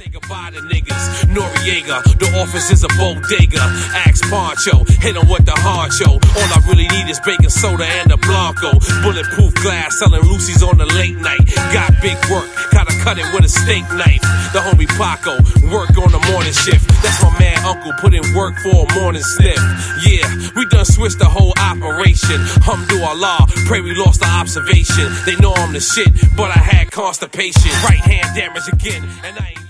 Say goodbye to niggas. Noriega, the office is a bodega. Axe Poncho, hit him with the hard show. All I really need is baking soda and a Blanco. Bulletproof glass, selling Lucy's on the late night. Got big work, gotta cut it with a steak knife. The homie Paco, work on the morning shift. That's my man Uncle, put in work for a morning sniff. Yeah, we done switched the whole operation. Alhamdulillah, pray we lost the observation. They know I'm the shit, but I had constipation. Right hand damage again, and I ain't